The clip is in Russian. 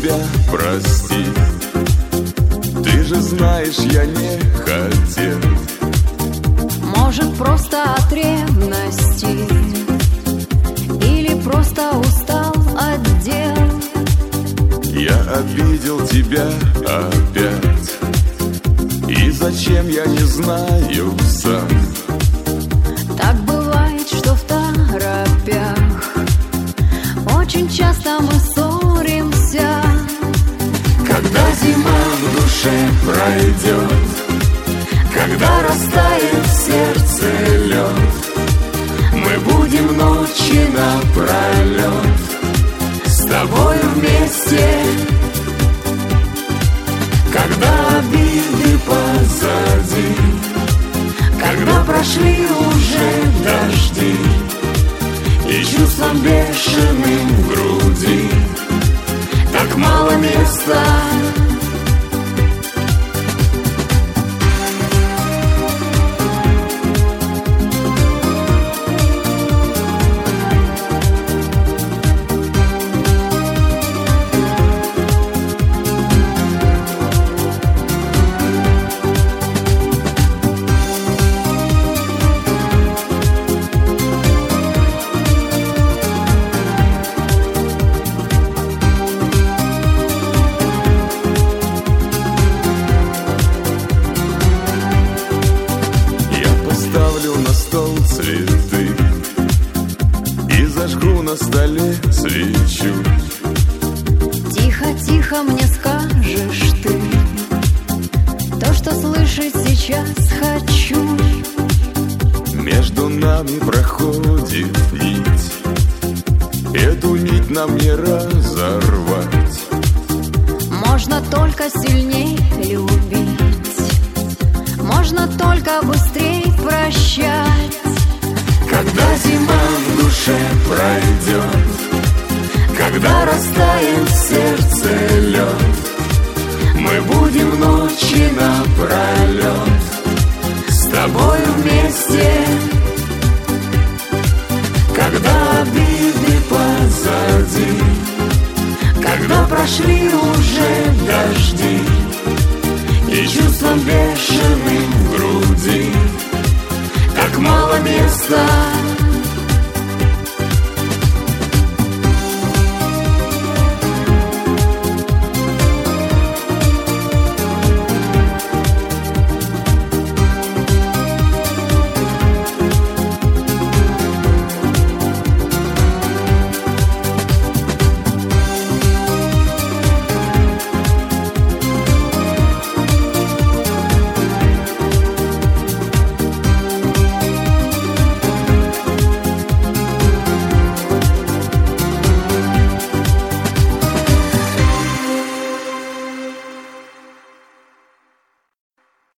тебя простить. Ты же знаешь, я не хотел. Может, просто от ревности, или просто устал от дел. Я обидел тебя опять, и зачем, я не знаю сам. Так бывает, что в торопях очень часто мы ссоримся. Когда зима в душе пройдет, когда растает в сердце лед, мы будем ночи напролет с тобой вместе. Когда обиды позади, когда прошли уже дожди, и чувством бешеным в груди так мало места. Ставлю на стол цветы и зажгу на столе свечу. Тихо-тихо мне скажешь ты то, что слышать сейчас хочу. Между нами проходит нить, эту нить нам не разорвать. Можно только сильней любить, можно только быстрей прощать. Когда зима в душе пройдет, когда растает в сердце лед, мы будем ночи напролет с тобой вместе. Когда обиды позади, когда прошли уже дожди, и чувством бешеным в груди так мало места.